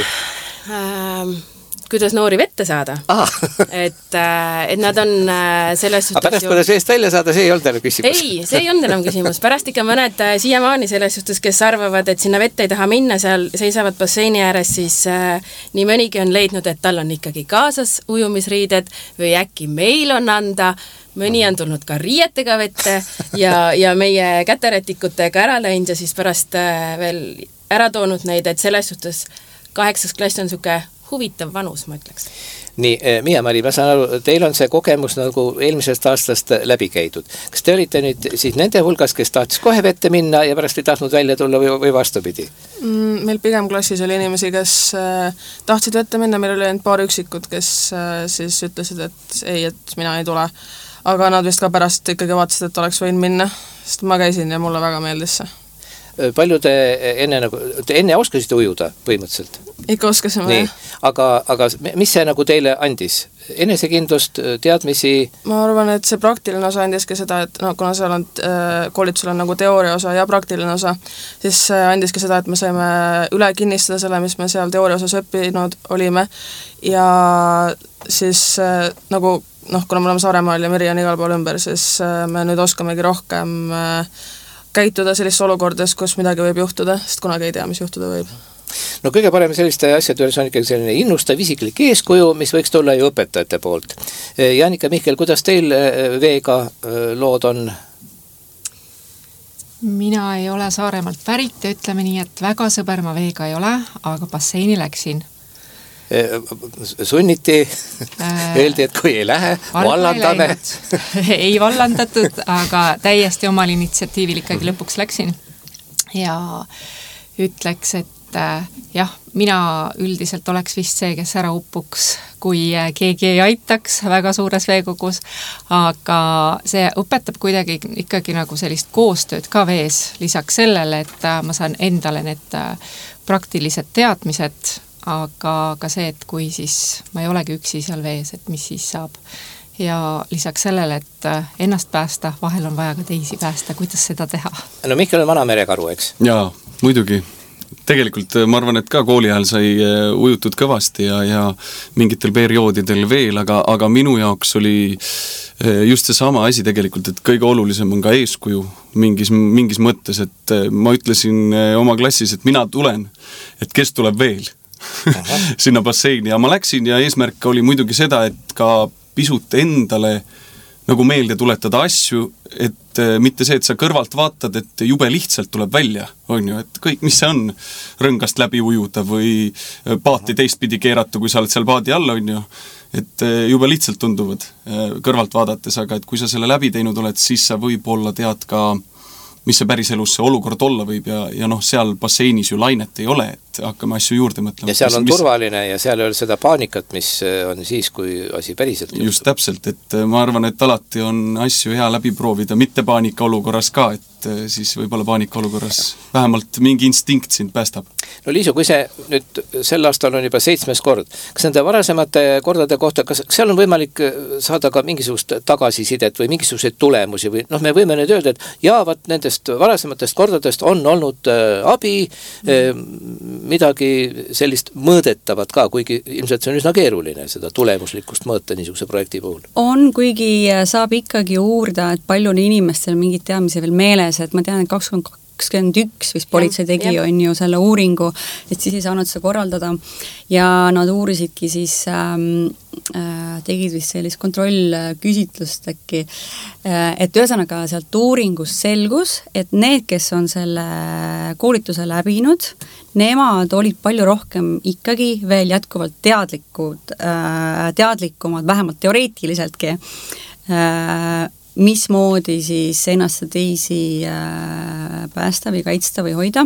Kuidas noori vette saada. Et nad on selles suhtes... Aga pärast kuidas veest välja saada, see ei olnud enam küsimus. Ei, see ei olnud enam küsimus. Pärast ikka mõned siiamaani selles suhtes, kes arvavad, et sinna vette ei taha minna, seal seisavad basseini ääres, siis nii mõnigi on leidnud, et tal on ikkagi kaasas ujumisriided või äkki meil on anda. Mõni on tulnud ka riietega vette ja meie käterätikutega ära läinud ja siis pärast veel ära toonud neid, et selles suhtes 8. klass on siuke huvitav vanus, ma ütleks. Nii, Miia-Mari, ma saan aru, teil on see kogemus nagu eelmisest aastast läbi käidud. Kas te olite nüüd siis nende hulgas, kes tahtis kohe vette minna ja pärast ei tahtnud välja tulla või vastupidi? Meil pigem klassis oli inimesi, kes tahtsid vette minna, meil oli ainult paar üksikud, kes siis ütlesid, et ei, et mina ei tule. Aga nad vist ka pärast ikkagi vaatasid, et oleks võin minna, sest ma käisin ja mulle väga meeldis see. Palju te enne oskasite ujuda põhimõtteliselt? Ikka oskasime. Nii, aga mis see nagu teile andis? Enesekindlust, teadmisi? Ma arvan, et see praktiline osa andiski seda, et kuna seal on koolitusel on nagu teooria osa ja praktiline osa, siis andiski seda, et me saime üle kinnistada selle, mis me seal teooria osas õppinud olime ja siis nagu kuna me oleme Saaremaal ja Meri on igal pool ümber, siis me nüüd oskamegi rohkem käituda sellistes olukordades, kus midagi võib juhtuda, sest kunagi ei tea, mis juhtuda võib. No kõige parem selliste asjade juures on ikkagi selline innustav isiklik eeskuju, mis võiks tulla ju õpetajate poolt. Jannika Mihkel, kuidas teil veega lood on? Mina ei ole Saaremaalt pärit ja ütleme nii, et väga sõber ma veega ei ole, aga basseini läksin. Sunniti, öeldi, et kui ei lähe, vallandame. Ei vallandatud, aga täiesti omal initsiatiivil ikkagi lõpuks läksin. Ja ütleks, et jah, mina üldiselt oleks vist see, kes ära uppuks, kui keegi ei aitaks väga suures veekogus, aga see õpetab kuidagi ikkagi nagu sellist koostööd ka vees, lisaks sellele, et ma saan endale need praktilised teadmised, aga ka see, et kui siis ma ei olegi üksi seal vees, et mis siis saab. Ja lisaks sellele, et ennast päästa, vahel on vaja ka teisi päästa, kuidas seda teha. No Mihkel on vana merekaru, eks? Jaa, muidugi. Tegelikult ma arvan, et ka kooli ajal sai ujutud kõvasti ja mingitel perioodidel veel, aga minu jaoks oli just see sama asi tegelikult, et kõige olulisem on ka eeskuju mingis mõttes, et ma ütlesin oma klassis, et mina tulen, et kes tuleb veel sinna basseini ja ma läksin ja eesmärk oli muidugi seda, et ka pisut endale nagu meelde tuletada asju, et mitte see, et sa kõrvalt vaatad, et jube lihtsalt tuleb välja, on ju, et kõik, mis see on, rõngast läbi ujuda või paati teistpidi keerata, kui sa oled seal paadi all, on ju, et jube lihtsalt tunduvad kõrvalt vaadates, aga et kui sa selle läbi teinud oled, siis sa võib-olla tead ka, mis see päris elus see olukord olla võib ja noh, seal basseinis ju lainet ei ole, et hakkame asju juurde mõtlema. Ja seal on turvaline ja seal ei ole seda paanikat, mis on siis, kui asi päriselt juhtub. Just täpselt, et ma arvan, et alati on asju hea läbi proovida, mitte paanika olukorras ka, et siis võib-olla paanika olukorras vähemalt mingi instinkt sind päästab. No Liisu, kui see nüüd sel aastal on juba 7. kord, kas nende varasemate kordade kohta, kas seal on võimalik saada ka mingisugust tagasisidet või mingisuguseid tulemusi või noh, me võime nüüd öelda, et jaavat nendest varasematest kordadest on olnud abi, midagi sellist mõõdetavat ka, kuigi ilmselt see on üsna keeruline seda tulemuslikkust mõõta niisuguse projekti puhul. On, kuigi saab ikkagi uurida, et palju on inimestel mingid teadmisi veel meeles, et ma tean, et 2021 vist politsei tegi on ju selle uuringu, et siis ei saanud seda korraldada ja nad uurisidki siis tegid vist sellist kontrollküsitlust äkki, et ühesõnaga sealt uuringust selgus, et need, kes on selle koolituse läbinud, nemad olid palju rohkem ikkagi veel jätkuvalt teadlikumad, vähemalt teoreetiliseltki, mismoodi siis ennast teisi päästa või kaitsta või hoida,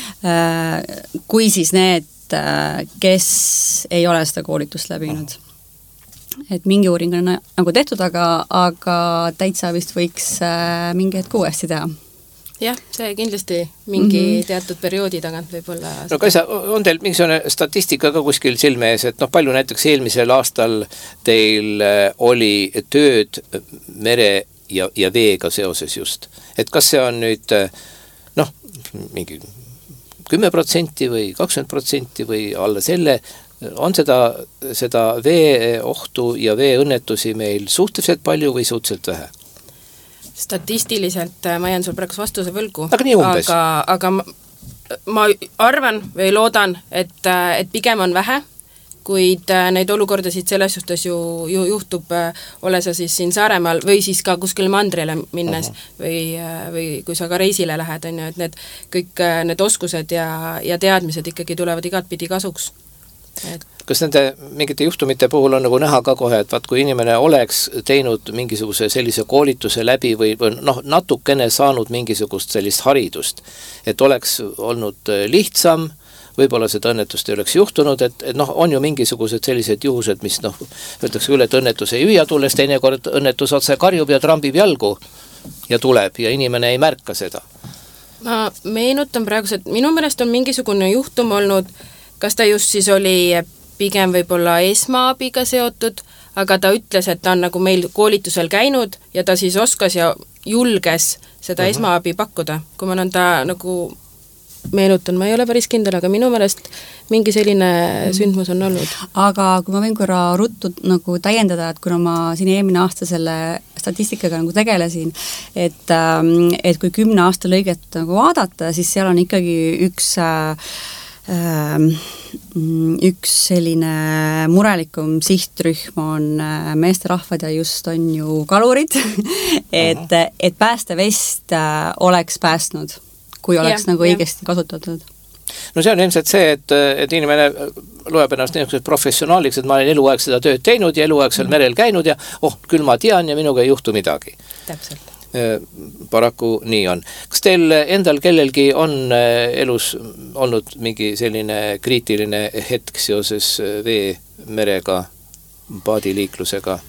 kui siis need, kes ei ole seda koolitust läbinud. Et mingi uuring on nagu tehtud, aga täitsa vist võiks mingi hetk uuesti teha. Jah, see kindlasti mingi teatud perioodi tagant võib-olla. No Kaisa, on teil mingisugune statistika ka kuskil silme ees, et noh, palju näiteks eelmisel aastal teil oli tööd mere ja veega seoses just. Et kas see on nüüd noh, mingi 10% või 20% või alla selle, on seda veeohtu ja veeõnnetusi meil suhteliselt palju või suhteliselt vähe? Statistiliselt ma jään sul praegu vastuse võlgu, aga nii umbes. Aga ma arvan või loodan, et pigem on vähe, kuid neid olukordasid selles suhtes ju juhtub, ole sa siis siin Saaremaal või siis ka kuskil mandrile minnes või kui sa ka reisile lähed, on ju, et kõik need oskused ja teadmised ikkagi tulevad igatpidi kasuks. Kas nende mingite juhtumite puhul on nagu näha ka kohe, et vaat kui inimene oleks teinud mingisuguse sellise koolituse läbi või noh, natukene saanud mingisugust sellist haridust, et oleks olnud lihtsam, võib-olla seda õnnetust ei oleks juhtunud, et noh, on ju mingisugused sellised juhused, mis noh, öeldakse küll, et õnnetus ei hüüa tulles, teinekord õnnetus otse karjub ja trambib jalgu ja tuleb ja inimene ei märka seda. Ma meenutan praegu, et minu meelest on mingisugune juhtum olnud, kas ta just siis oli pigem võib-olla esmaabiga seotud, aga ta ütles, et ta on nagu meil koolitusel käinud ja ta siis oskas ja julges seda esmaabi pakkuda. Kui ma olen ta nagu meenutan, ma ei ole päris kindel, aga minu meelest mingi selline sündmus on olnud. Aga kui ma võin korra ruttu nagu täiendada, et kuna ma siin eelmine aasta selle statistikaga nagu tegelesin, et kui 10 aasta lõiget nagu vaadata, siis seal on ikkagi üks üks selline murelikum sihtrühm on meesterahvad ja just on ju kalurid, et päästevest oleks päästnud, kui oleks nagu õigesti kasutatud. No see on ilmselt see, et inimene loeb ennast niisuguseks professionaaliks, et ma olen eluaeg seda tööd teinud ja eluaeg seal merel käinud ja küll ma tean ja minuga ei juhtu midagi. Täpselt. Paraku nii on. Kas teil endal kellelgi on elus olnud mingi selline kriitiline hetk seoses vee, merega, paadiliiklusega?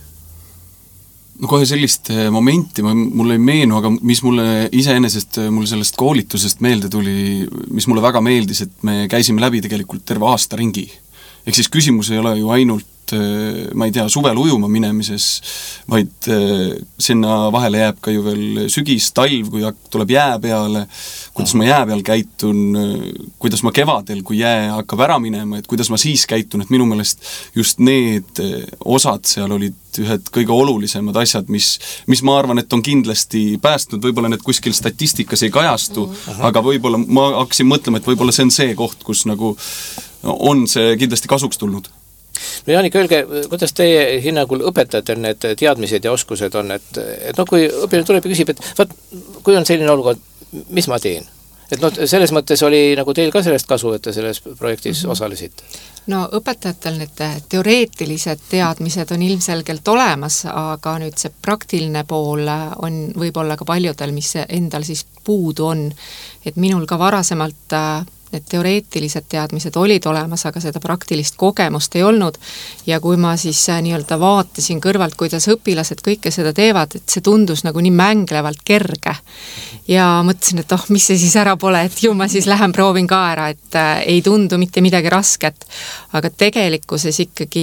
No kohe sellist momenti mulle ei meenu, aga mis mulle iseenesest mulle sellest koolitusest meelde tuli, mis mulle väga meeldis, et me käisime läbi tegelikult terve aasta ringi. Ehk siis küsimus ei ole ju ainult ma ei tea, suvel ujuma minemises, vaid sinna vahele jääb ka ju veel sügis, talv, kui tuleb jää peale, kuidas ma jää peal käitun, kuidas ma kevadel, kui jää hakkab ära minema, et kuidas ma siis käitun, et minu meelest just need osad seal olid ühed kõige olulisemad asjad, mis ma arvan, et on kindlasti päästnud, võib-olla need kuskil statistikas ei kajastu, aga võib-olla ma hakkasin mõtlema, et võib-olla see on see koht, kus nagu on see kindlasti kasuks tulnud. No Jaanika, öelge, kuidas teie hinnangul õpetajatel need teadmised ja oskused on, et kui õpilane tuleb ja küsib, et kui on selline olukord, mis ma teen? Et selles mõttes oli nagu teil ka sellest kasu, et te selles projektis osalesite? No õpetajatel need teoreetilised teadmised on ilmselgelt olemas, aga nüüd see praktiline pool on võib-olla ka paljudel, mis endal siis puudu on. Et minul ka varasemalt need teoreetilised teadmised olid olemas, aga seda praktilist kogemust ei olnud ja kui ma siis nii-öelda vaatasin kõrvalt, kuidas õpilased kõike seda teevad, et see tundus nagu nii mänglevalt kerge ja mõtlesin, et mis see siis ära pole, et ju ma siis lähen proovin ka ära, et ei tundu mitte midagi rasket, aga tegelikkuses ikkagi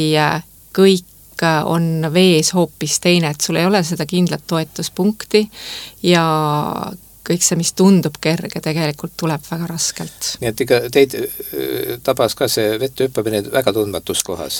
kõik on vees hoopis teine, et sul ei ole seda kindlat toetuspunkti ja kõik see, mis tundub kerge, tegelikult tuleb väga raskelt. Nii et ikka teid tabas ka see vette hüppamine väga tundmatus kohas?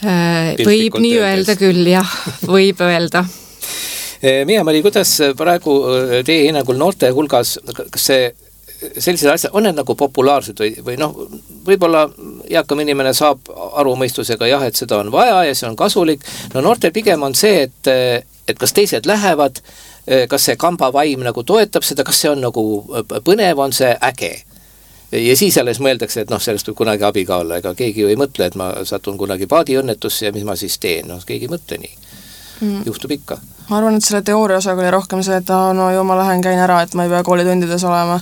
Võib nii öelda küll, jah, võib öelda. Miia-Mari, kuidas praegu teie hinnangul noorte hulgas, kas see sellised asjad, on need nagu populaarsed või võib-olla eakam inimene saab aru mõistusega jah, et seda on vaja ja see on kasulik. No noortel pigem on see, et kas teised lähevad, kas see kambavaim nagu toetab seda, kas see on nagu põnev, on see äge. Ja siis alles mõeldakse, et sellest võib kunagi abi ka olla, ega keegi ju ei mõtle, et ma satun kunagi paadiõnnetusse ja mis ma siis teen, keegi ei mõtle nii. Juhtub ikka. Ma arvan, et selle teooria osaga oli rohkem see, et ma lähen käin ära, et ma ei pea koolitundides olema.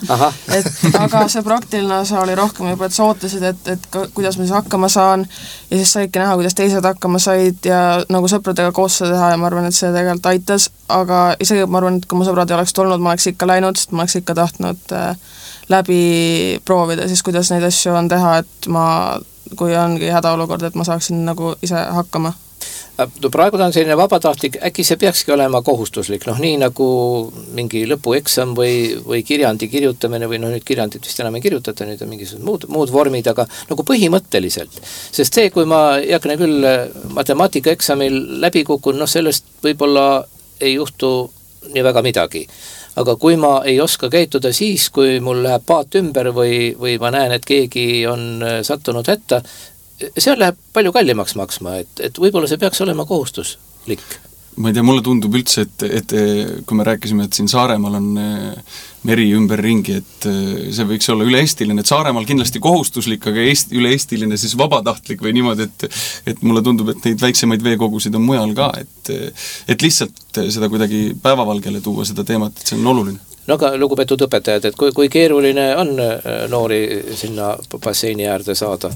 Aga see praktiline osa oli rohkem juba, et sa ootasid, et kuidas ma siis hakkama saan ja siis saidki näha, kuidas teised hakkama said ja nagu sõpradega koos seda teha ja ma arvan, et see tegelikult aitas, aga isegi ma arvan, et kui mu sõbrad ei oleks tulnud, ma oleks ikka läinud, sest ma oleks ikka tahtnud läbi proovida siis, kuidas neid asju on teha, et kui ongi hädaolukord, et ma saaksin nagu ise hakkama. Praegu ta on selline vabatahtlik, äkki see peakski olema kohustuslik, nii nagu mingi lõpueksam või kirjandi kirjutamine või nüüd kirjandit vist enam ei kirjutata, nüüd on mingisugused muud vormid, aga nagu põhimõtteliselt. Sest see, kui ma jakne küll matemaatikaeksamil läbi kukun, sellest võib-olla ei juhtu nii väga midagi. Aga kui ma ei oska käituda siis, kui mul läheb paat ümber või ma näen, et keegi on sattunud hätta, see läheb palju kallimaks maksma, et võib-olla see peaks olema kohustuslik. Ma ei tea, mulle tundub üldse, et kui me rääkisime, et siin Saaremaal on meri ümber ringi, et see võiks olla üle-eestiline, et Saaremaal kindlasti kohustuslik, aga üle-eestiline siis vabatahtlik või niimoodi, et mulle tundub, et neid väiksemaid veekogusid on mujal ka, et lihtsalt seda kuidagi päevavalgele tuua seda teemat, et see on oluline. No aga lugupeetud õpetajad, et kui keeruline on noori sinna basseini äärde saada?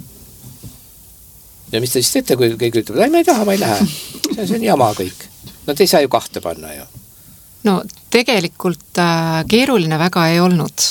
Ja mis te siis teete, kui keegi ütleb, ma ei taha, ma ei lähe. See on jama kõik. Nad ei saa ju kahte panna ju. No tegelikult keeruline väga ei olnud.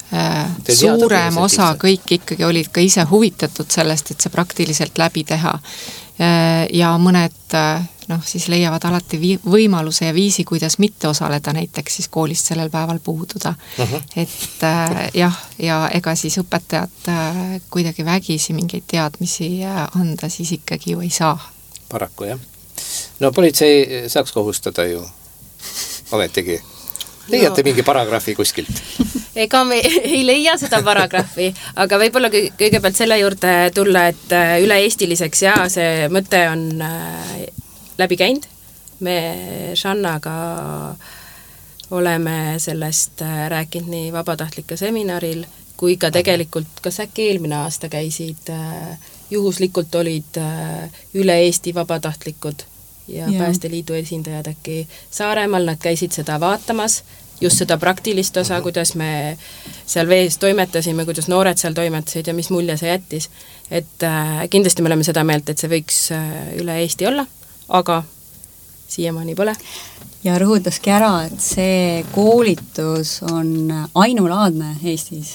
Suurem osa kõik ikkagi olid ka ise huvitatud sellest, et see praktiliselt läbi teha. Ja mõned siis leiavad alati võimaluse ja viisi, kuidas mitte osaleda näiteks siis koolist sellel päeval puududa. Et jah, ja ega siis õpetajad kuidagi vägisi mingeid teadmisi anda siis ikkagi ju ei saa. Paraku jah. No politsei saaks kohustada ju ometigi. Leiate mingi paragrahvi kuskilt? ega me ei leia seda paragrahvi, aga võib-olla kõigepealt selle juurde tulla, et üle-eestiliseks ja see mõte on läbi käinud. Me Shannaga oleme sellest rääkinud nii vabatahtlike seminaril, kui ka tegelikult, kas äkki eelmine aasta käisid, juhuslikult olid üle Eesti vabatahtlikud ja Päästeliidu esindajad äkki Saaremaal, nad käisid seda vaatamas, just seda praktilist osa, kuidas me seal vees toimetasime, kuidas noored seal toimetasid ja mis mulje see jättis. Et kindlasti me oleme seda meelt, et see võiks üle Eesti olla, aga siiamaani pole. Ja rõhudaski ära, et see koolitus on ainulaadne Eestis.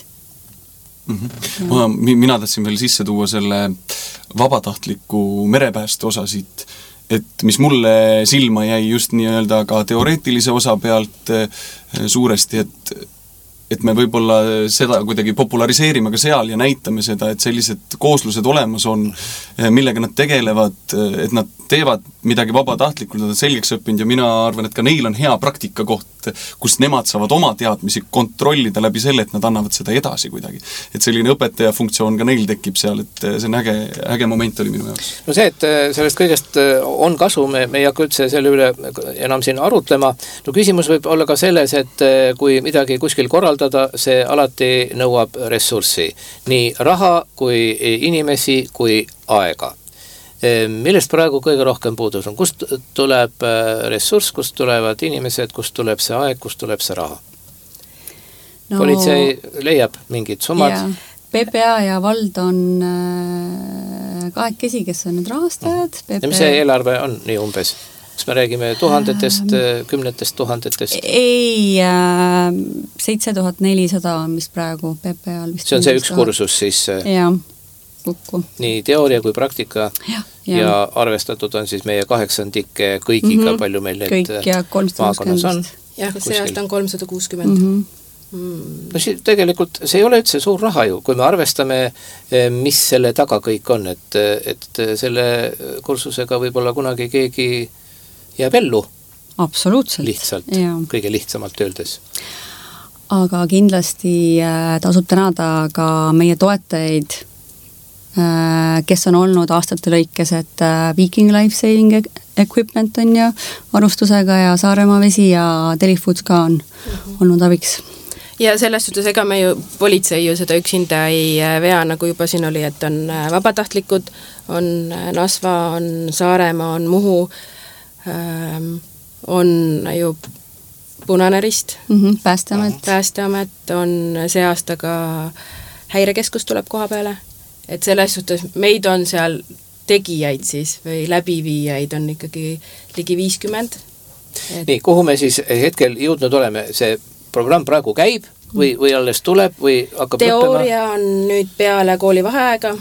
Mina tahtsin veel sisse tuua selle vabatahtliku merepääste osa siit, et mis mulle silma jäi just nii-öelda ka teoreetilise osa pealt suuresti, et me võib-olla seda kuidagi populariseerime ka seal ja näitame seda, et sellised kooslused olemas on, millega nad tegelevad, et nad teevad midagi vabatahtlikult, nad on selgeks õppinud ja mina arvan, et ka neil on hea praktika koht, kus nemad saavad oma teadmisi kontrollida läbi selle, et nad annavad seda edasi kuidagi. Et selline õpetaja funktsioon ka neil tekib seal, et see on äge moment oli minu jaoks. No see, et sellest kõigest on kasu, me ei hakka üldse selle üle enam siin arutlema. No küsimus võib olla ka selles, et kui midagi kuskil korraldada, see alati nõuab ressurssi. Nii raha kui inimesi kui aega. Millest praegu kõige rohkem puudus on? Kust tuleb ressurss, kust tulevad inimesed, kust tuleb see aeg, kust tuleb see raha? No, politsei leiab mingid summad. PPA ja vald on kahekesi, kes on need rahastajad. Ja mis see eelarve on nii umbes? Kas me räägime tuhandetest, kümnetest tuhandetest? Ei, 7400 on vist praegu PPA-l. See on see üks kursus siis? Jaa. Kukku. Nii teooria kui praktika ja arvestatud on siis meie 8 kõigiga, palju meil need maakonnas on. Jah, see aasta on 360. No tegelikult see ei ole üldse suur raha ju, kui me arvestame, mis selle taga kõik on, et selle kursusega võib-olla kunagi keegi jääb ellu. Absoluutselt. Lihtsalt, kõige lihtsamalt öeldes. Aga kindlasti tasub tänada ka meie toetajaid, kes on olnud aastate lõikes, et Viking Life Saving Equipment on ju varustusega ja Saaremaa vesi ja Telifoods ka on olnud abiks. Ja selles suhtes ega me ju politsei ju seda üksinda ei vea, nagu juba siin oli, et on vabatahtlikud, on Nasva, on Saaremaa, on Muhu, on ju Punane Rist, Päästeamet, on see aasta ka Häirekeskus tuleb koha peale. Et selles suhtes meid on seal tegijaid siis või läbiviijaid on ikkagi ligi 50. Nii, kuhu me siis hetkel jõudnud oleme? See programm praegu käib või alles tuleb või hakkab teooria lõppema? On nüüd peale koolivaheaega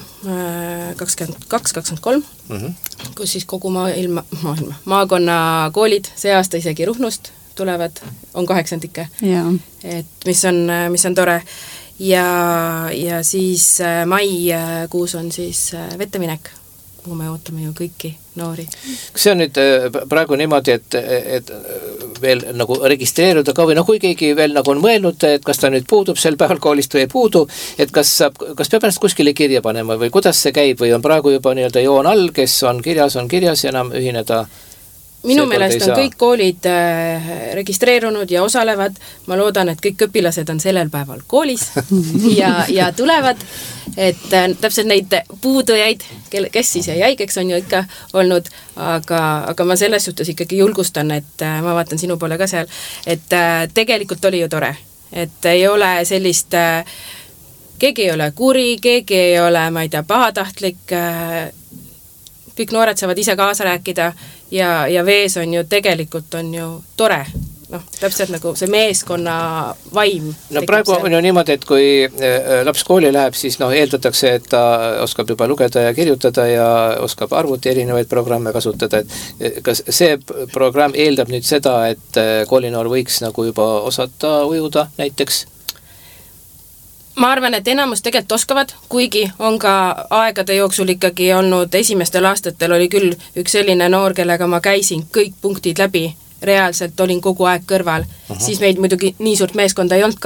22-23, kus siis kogu maakonna koolid, see aasta isegi Ruhnust tulevad, on 8 ikke. Et mis on tore. Ja siis maikuus on siis vetteminek, kuhu me ootame ju kõiki noori. Kas see on nüüd praegu niimoodi, et veel nagu registreeruda ka või kui keegi veel nagu on mõelnud, et kas ta nüüd puudub sel päeval koolist või ei puudu, et kas peab ennast kuskile kirja panema või kuidas see käib või on praegu juba nii-öelda joon all, kes on kirjas ja enam ühineda? Minu meelest on kõik koolid registreerunud ja osalevad, ma loodan, et kõik õpilased on sellel päeval koolis ja tulevad, et täpselt neid puudujaid, kes siis jäi haigeks, on ju ikka olnud, aga ma selles suhtes ikkagi julgustan, et ma vaatan sinu poole ka seal, et tegelikult oli ju tore, et ei ole sellist, keegi ei ole kuri, keegi ei ole, ma ei tea, pahatahtlik, kõik noored saavad ise kaasa rääkida ja vees on ju tegelikult on ju tore, täpselt nagu see meeskonna vaim. No praegu on ju niimoodi, et kui laps kooli läheb, siis eeldatakse, et ta oskab juba lugeda ja kirjutada ja oskab arvuti erinevaid programme kasutada, et kas see programm eeldab nüüd seda, et koolinoor võiks nagu juba osata ujuda näiteks? Ma arvan, et enamus tegelikult oskavad, kuigi on ka aegade jooksul ikkagi olnud, esimestel aastatel oli küll üks selline noor, kellega ma käisin kõik punktid läbi, reaalselt olin kogu aeg kõrval, siis meid muidugi nii suurt meeskonda ei olnud ka,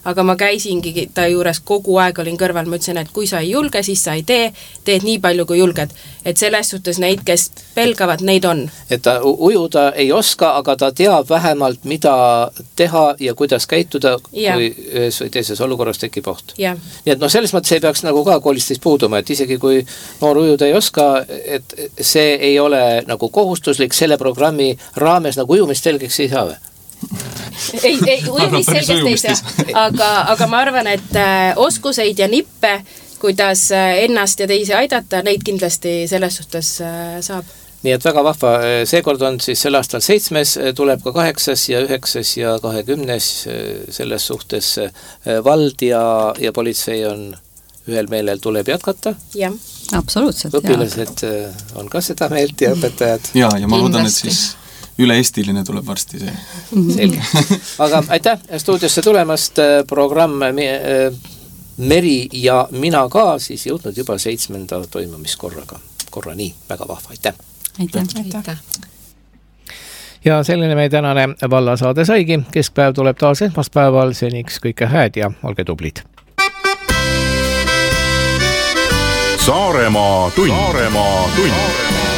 aga ma käisingi ta juures kogu aeg, olin kõrval, ma ütlesin, et kui sa ei julge, siis sa ei tee, teed nii palju, kui julged. Et selles suhtes neid, kes pelgavad, neid on. Et ta ujuda ei oska, aga ta teab vähemalt, mida teha ja kuidas käituda, kui ühes või teises olukorras tekib oht. Nii et selles mõttes ei peaks nagu ka koolistest puuduma, et isegi kui noor ujuda ei oska, et see ei ole nagu kohustuslik, selle programmi raames nagu ujumist selgeks ei saa või? ei, ujumist selgeks ei saa, aga ma arvan, et oskuseid ja nippe, kuidas ennast ja teisi aidata, neid kindlasti selles suhtes saab. Nii et väga vahva, seekord on siis sel aastal 7, tuleb ka 8 ja 9 ja 20, selles suhtes vald ja politsei on ühel meelel, tuleb jätkata. Jah, absoluutselt. Õpilased on ka seda meelt ja õpetajad. Ja ma loodan, et siis üle-eestiline tuleb varsti see. Selge. Aga aitäh stuudiosse tulemast, programm Meri ja mina ka siis jõudnud juba 7. toimumiskorraga. Korra nii, väga vahva, aitäh! Aitäh! Ja selline meie tänane vallasaade saigi. Keskpäev tuleb taas esmaspäeval, seniks kõike hääd ja olge tublid. Saaremaa tund.